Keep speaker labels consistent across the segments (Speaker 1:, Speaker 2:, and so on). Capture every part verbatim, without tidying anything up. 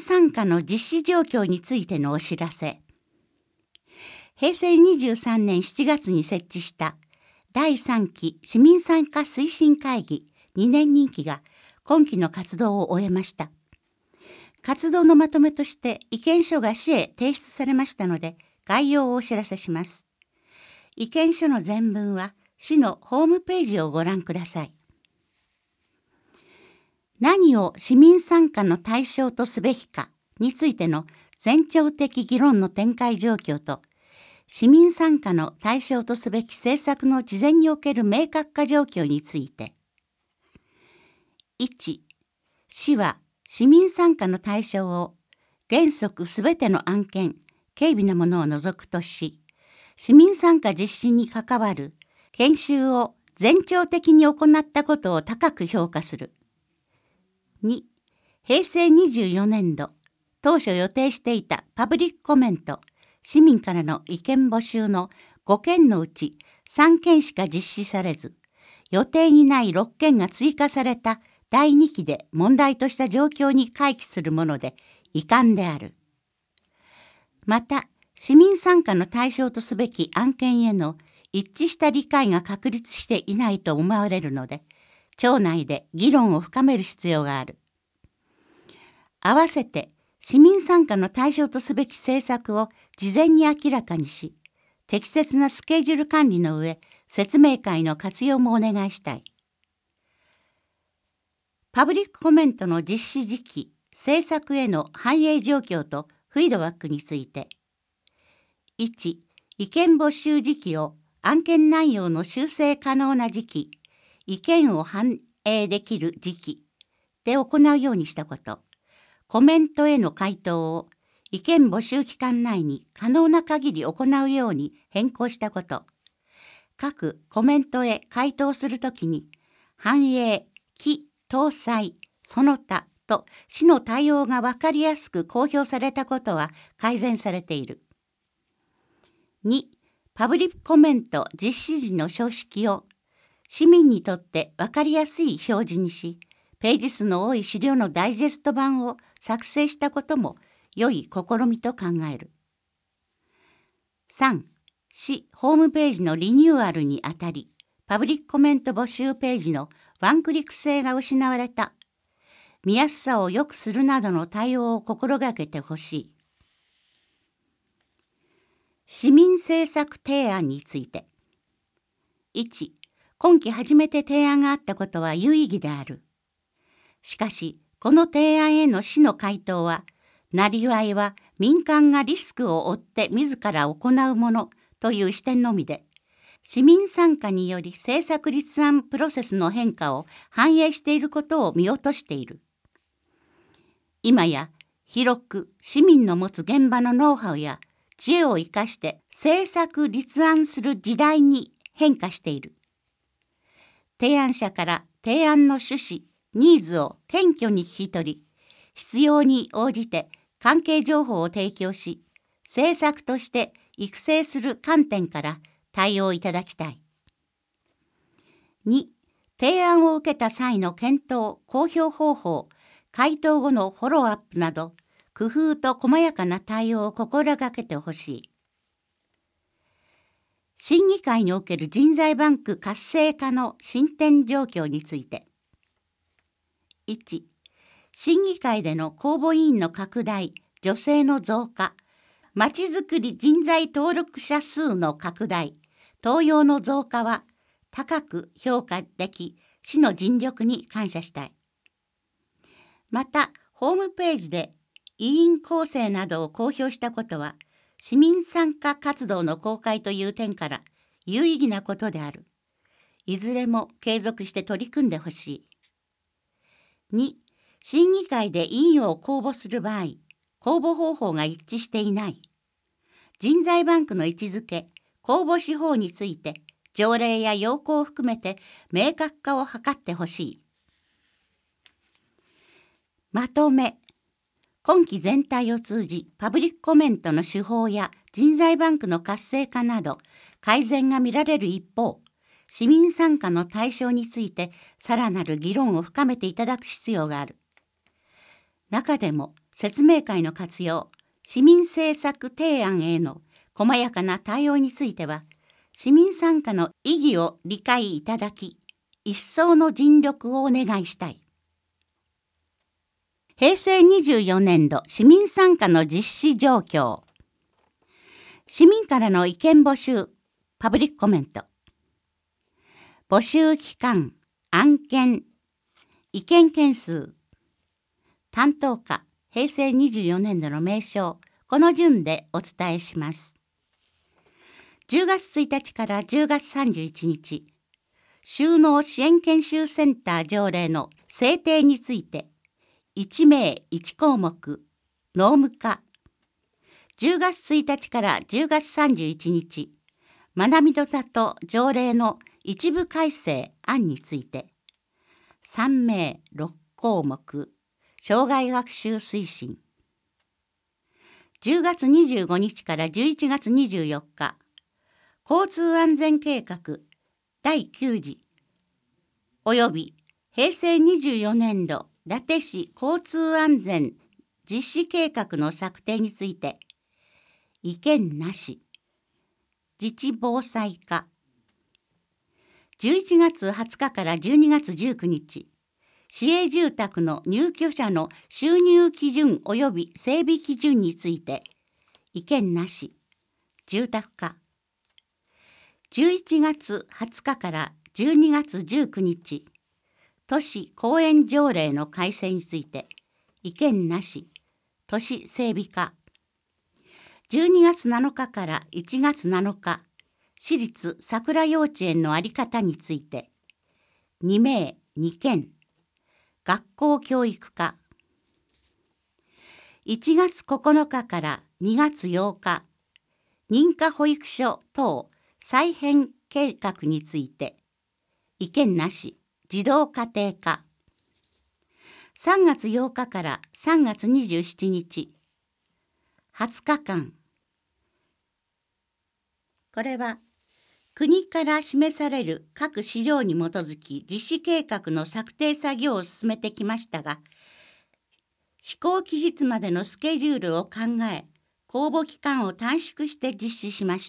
Speaker 1: 参加の実施状況についてのお知らせ。へいせいにじゅうさんねんしちがつに設置しただいさんき市民参加推進会議にねん任期が今期の活動を終えました。活動のまとめとして意見書が市へ提出されましたので、概要をお知らせします。意見書の全文は市のホームページをご覧ください。何を市民参加の対象とすべきかについての前兆的議論の展開状況と、市民参加の対象とすべき政策の事前における明確化状況について。いち、市は市民参加の対象を原則すべての案件、軽微なものを除くとし、市民参加実施に関わる研修を前兆的に行ったことを高く評価する。に、へいせいにじゅうよねんど、当初予定していたパブリックコメント、市民からの意見募集のごけんのうちさんけんしか実施されず、予定にないろっけんが追加されただいにきで問題とした状況に回帰するもので遺憾である。また、市民参加の対象とすべき案件への一致した理解が確立していないと思われるので、庁内で議論を深める必要がある。合わせて、市民参加の対象とすべき政策を事前に明らかにし、適切なスケジュール管理の上、説明会の活用もお願いしたい。パブリックコメントの実施時期、政策への反映状況とフィードバックについて。いち、意見募集時期を案件内容の修正可能な時期、意見を反映できる時期で行うようにしたこと。コメントへの回答を意見募集期間内に可能な限り行うように変更したこと。各コメントへ回答するときに、反映、記、搭載、その他と市の対応が分かりやすく公表されたことは改善されている。に、パブリックコメント実施時の書式を市民にとって分かりやすい表示にし、ページ数の多い資料のダイジェスト版を作成したことも良い試みと考える。さん、市ホームページのリニューアルにあたり、パブリックコメント募集ページのワンクリック性が失われた。見やすさを良くするなどの対応を心がけてほしい。市民政策提案について。いち、今期初めて提案があったことは有意義である。しかし、この提案への市の回答は、なりわいは民間がリスクを負って自ら行うものという視点のみで、市民参加により政策立案プロセスの変化を反映していることを見落としている。今や広く市民の持つ現場のノウハウや知恵を生かして政策立案する時代に変化している。提案者から提案の趣旨、ニーズを謙虚に聞き取り、必要に応じて関係情報を提供し、政策として育成する観点から対応いただきたい。に、提案を受けた際の検討、公表方法、回答後のフォローアップなど、工夫と細やかな対応を心がけてほしい。審議会における人材バンク活性化の進展状況について。いち、審議会での公募委員の拡大、女性の増加、まちづくり人材登録者数の拡大、登用の増加は高く評価でき、市の尽力に感謝したい。また、ホームページで委員構成などを公表したことは、市民参加活動の公開という点から有意義なことである。いずれも継続して取り組んでほしい。に、審議会で委員を公募する場合、公募方法が一致していない。人材バンクの位置づけ、公募手法について、条例や要項を含めて明確化を図ってほしい。まとめ。今期全体を通じ、パブリックコメントの手法や人材バンクの活性化など、改善が見られる一方、市民参加の対象についてさらなる議論を深めていただく必要がある。中でも、 説明会の活用、市民政策提案への細やかな対応については、市民参加の意義を理解いただき、一層の尽力をお願いしたい。へいせいにじゅうよねんど市民参加の実施状況。市民からの意見募集、パブリックコメント。募集期間、案件、意見件数、担当課、へいせいにじゅうよねんどの名称、この順でお伝えします。じゅうがつついたちからじゅうがつさんじゅういちにち、就農支援研修センター条例の制定について、いちめいいちこうもく、農務課。じゅうがつついたちからじゅうがつさんじゅういちにち、学びの里条例の一部改正案について、さんめいろっこうもく、生涯学習推進。じゅうがつにじゅうごにちからじゅういちがつにじゅうよっか、交通安全計画だいきゅうじおよびへいせいにじゅうよねんど伊達市交通安全実施計画の策定について、意見なし、自治防災課。じゅういちがつはつかからじゅうにがつじゅうくにち、市営住宅の入居者の収入基準及び整備基準について、意見なし、住宅課。じゅういちがつはつかからじゅうにがつじゅうくにち、都市公園条例の改正について、意見なし、都市整備課。じゅうにがつなのかからいちがつなのか、市立桜幼稚園の在り方について、にめいにけん、学校教育課。いちがつここのかからにがつようか、認可保育所等再編計画について、意見なし、児童家庭科。さんがつようかからさんがつにじゅうしちにち、はつかかん。これは国から示される各資料に基づき実施計画の策定作業を進めてきましたが、施行期日までのスケジュールを考え、公募期間を短縮して実施しました。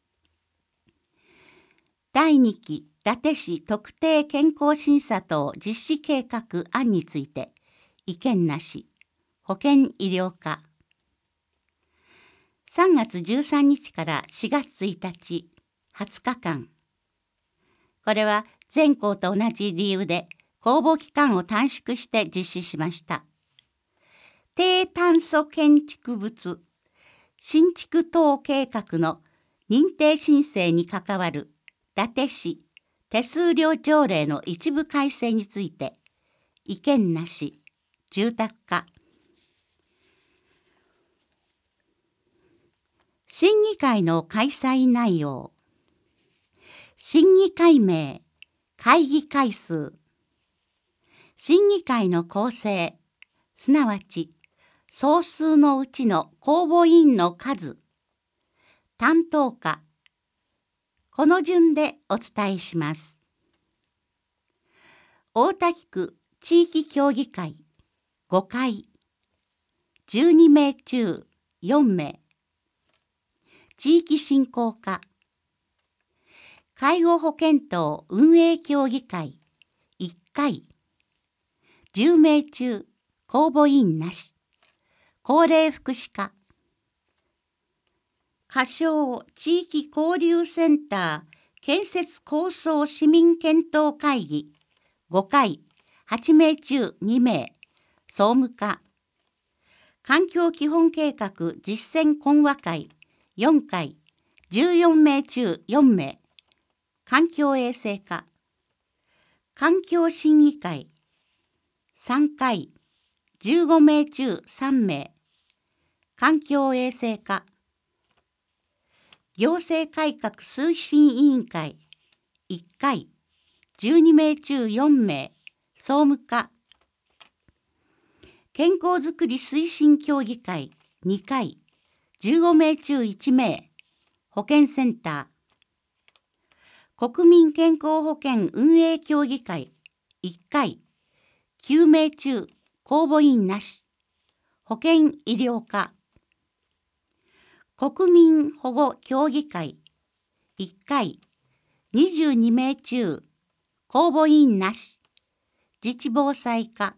Speaker 1: だいにき伊達市特定健康審査等実施計画案について、意見なし、保健医療課。さんがつじゅうさんにちからしがつついたち、はつかかん。これは前項と同じ理由で公募期間を短縮して実施しました。低炭素建築物新築等計画の認定申請に関わる伊達市手数料条例の一部改正について、意見なし、住宅課。審議会の開催内容。審議会名、会議回数。審議会の構成、すなわち総数のうちの公募委員の数。担当課。この順でお伝えします。大田区地域協議会ごかい、じゅうにめいちゅうよんめい。地域振興課。介護保険等運営協議会いっかい、じゅうめいちゅう公募委員なし。高齢福祉課。仮称地域交流センター建設構想市民検討会議ごかい、はちめいちゅうにめい。総務課。環境基本計画実践懇話会よんかい、じゅうよんめいちゅうよんめい。環境衛生課。環境審議会さんかい、じゅうごめいちゅうさんめい。環境衛生課。行政改革推進委員会いっかい、じゅうにめいちゅうよんめい。総務課。健康づくり推進協議会にかい、じゅうごめいちゅういちめい。保健センター。国民健康保険運営協議会いっかい、きゅうめいちゅう公募委員なし。 保健医療課。国民保護協議会いっかいにじゅうにめい中公募員なし。自治防災課。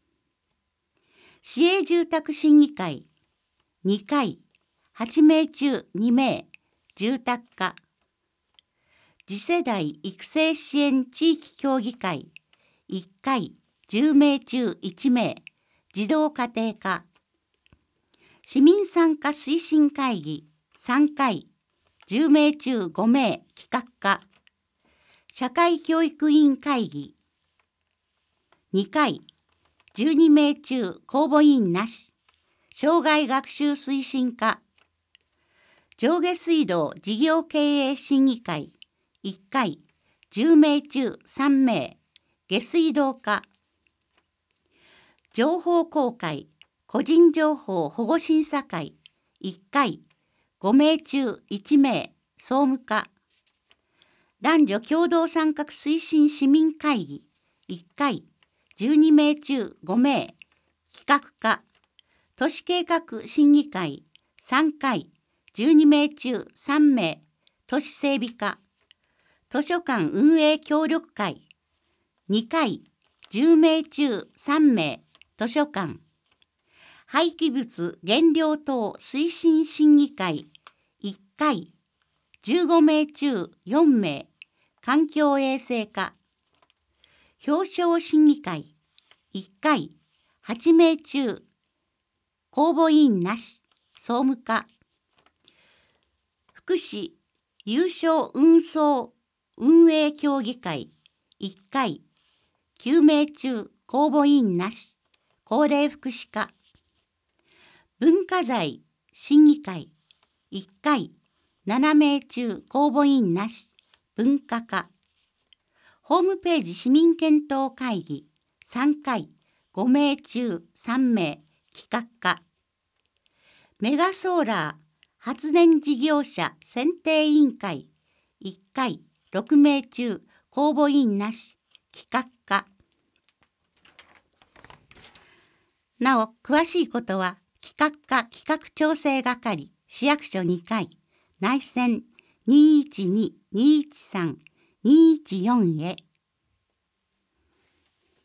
Speaker 1: 市営住宅審議会にかいはちめい中にめい住宅課。次世代育成支援地域協議会いっかいじゅうめい中いちめい児童家庭課。市民参加推進会議さんかいじゅうめい中ごめい企画課。社会教育委員会議にかいじゅうにめい中公募員なし。障害学習推進課。上下水道事業経営審議会いっかいじゅうめい中さんめい下水道課。情報公開個人情報保護審査会いっかいごめい中いちめい総務課。男女共同参画推進市民会議いっかいじゅうにめい中ごめい企画課。都市計画審議会さんかいじゅうにめい中さんめい都市整備課。図書館運営協力会にかいじゅうめい中さんめい図書館。廃棄物減量等推進審議会いっかいじゅうごめい中よんめい環境衛生課。表彰審議会いっかいはちめい中公募員なし総務課。福祉有償運送運営協議会いっかいきゅうめい中公募員なし高齢福祉課。文化財審議会いっかいななめい中公募員なし文化課。ホームページ市民検討会議さんかいごめい中さんめい企画課。メガソーラー発電事業者選定委員会いっかいろくめい中公募員なし企画課。なお詳しいことは企画課企画調整係市役所にかい内線 にいちに にいちさん にいちよん へ。